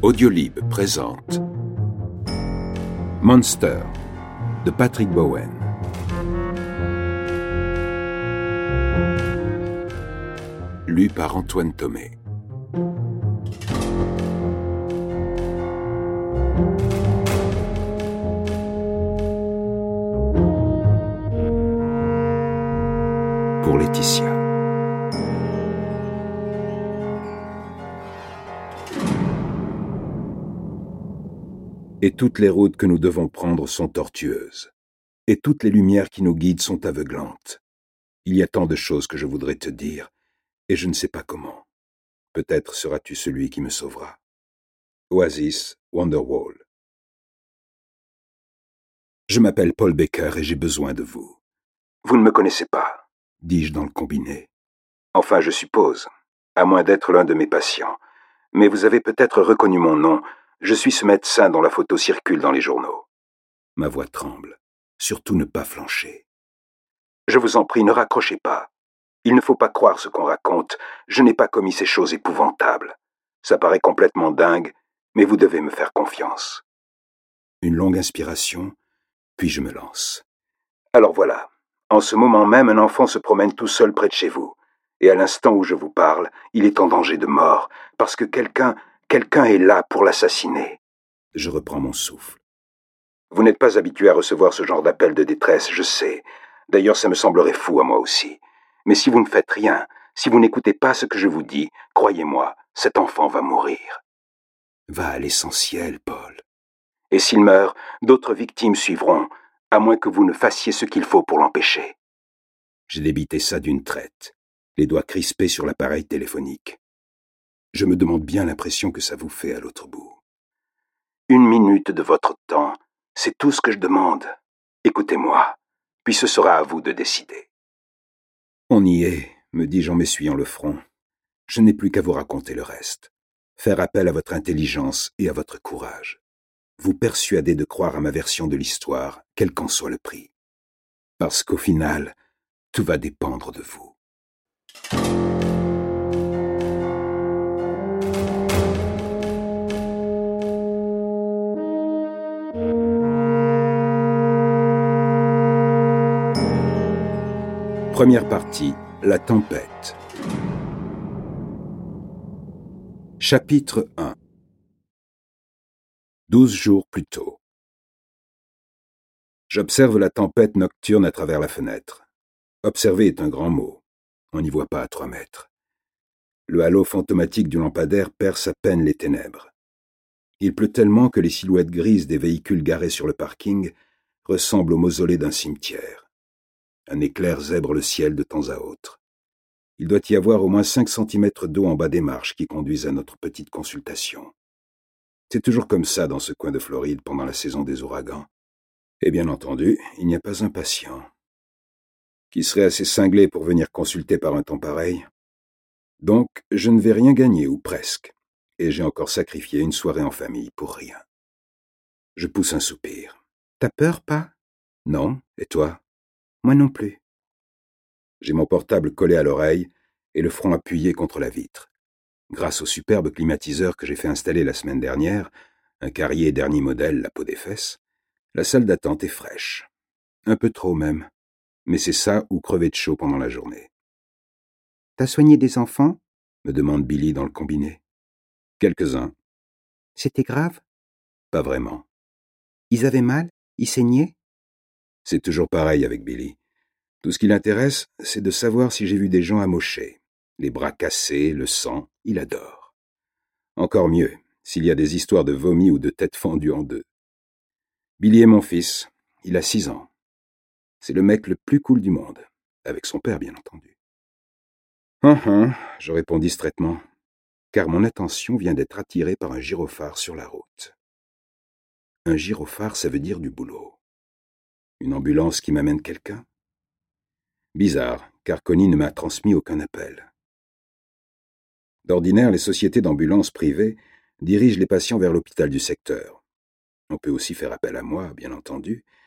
Audiolib présente Monster de Patrick Bowen. Lu par Antoine Thomé. Pour Laetitia. Et toutes les routes que nous devons prendre sont tortueuses. Et toutes les lumières qui nous guident sont aveuglantes. Il y a tant de choses que je voudrais te dire, et je ne sais pas comment. Peut-être seras-tu celui qui me sauvera. Oasis, Wonderwall. Je m'appelle Paul Baker et j'ai besoin de vous. Vous ne me connaissez pas, dis-je dans le combiné. Enfin, je suppose, à moins d'être l'un de mes patients. Mais vous avez peut-être reconnu mon nom. Je suis ce médecin dont la photo circule dans les journaux. Ma voix tremble. Surtout ne pas flancher. Je vous en prie, ne raccrochez pas. Il ne faut pas croire ce qu'on raconte. Je n'ai pas commis ces choses épouvantables. Ça paraît complètement dingue, mais vous devez me faire confiance. Une longue inspiration, puis je me lance. Alors voilà. En ce moment même, un enfant se promène tout seul près de chez vous. Et à l'instant où je vous parle, il est en danger de mort, parce que quelqu'un est là pour l'assassiner. Je reprends mon souffle. Vous n'êtes pas habitué à recevoir ce genre d'appel de détresse, je sais. D'ailleurs, ça me semblerait fou à moi aussi. Mais si vous ne faites rien, si vous n'écoutez pas ce que je vous dis, croyez-moi, cet enfant va mourir. Va à l'essentiel, Paul. Et s'il meurt, d'autres victimes suivront, à moins que vous ne fassiez ce qu'il faut pour l'empêcher. J'ai débité ça d'une traite, les doigts crispés sur l'appareil téléphonique. Je me demande bien l'impression que ça vous fait à l'autre bout. 1 minute de votre temps, c'est tout ce que je demande. Écoutez-moi, puis ce sera à vous de décider. On y est, me dis-je en m'essuyant le front. Je n'ai plus qu'à vous raconter le reste. Faire appel à votre intelligence et à votre courage. Vous persuader de croire à ma version de l'histoire, quel qu'en soit le prix. Parce qu'au final, tout va dépendre de vous. Première partie, la tempête. Chapitre 1. 12 jours plus tôt. J'observe la tempête nocturne à travers la fenêtre. Observer est un grand mot. On n'y voit pas à 3 mètres. Le halo fantomatique du lampadaire perce à peine les ténèbres. Il pleut tellement que les silhouettes grises des véhicules garés sur le parking ressemblent au mausolée d'un cimetière. Un éclair zèbre le ciel de temps à autre. Il doit y avoir au moins 5 centimètres d'eau en bas des marches qui conduisent à notre petite consultation. C'est toujours comme ça dans ce coin de Floride pendant la saison des ouragans. Et bien entendu, il n'y a pas un patient. Qui serait assez cinglé pour venir consulter par un temps pareil? Donc, je ne vais rien gagner, ou presque. Et j'ai encore sacrifié une soirée en famille pour rien. Je pousse un soupir. T'as peur, pas? Non, et toi? Moi non plus. J'ai mon portable collé à l'oreille et le front appuyé contre la vitre. Grâce au superbe climatiseur que j'ai fait installer la semaine dernière, un Carrier dernier modèle, la peau des fesses, la salle d'attente est fraîche. Un peu trop même, mais c'est ça ou crever de chaud pendant la journée. « T'as soigné des enfants ?» me demande Billy dans le combiné. « Quelques-uns. »« C'était grave ?»« Pas vraiment. »« Ils avaient mal? Ils saignaient ?» C'est toujours pareil avec Billy. Tout ce qui l'intéresse, c'est de savoir si j'ai vu des gens amochés. Les bras cassés, le sang, il adore. Encore mieux, s'il y a des histoires de vomi ou de têtes fendues en deux. Billy est mon fils, il a 6 ans. C'est le mec le plus cool du monde, avec son père bien entendu. Je réponds distraitement, car mon attention vient d'être attirée par un gyrophare sur la route. Un gyrophare, ça veut dire du boulot. Une ambulance qui m'amène quelqu'un? Bizarre, car Connie ne m'a transmis aucun appel. D'ordinaire, les sociétés d'ambulance privées dirigent les patients vers l'hôpital du secteur. On peut aussi faire appel à moi, bien entendu,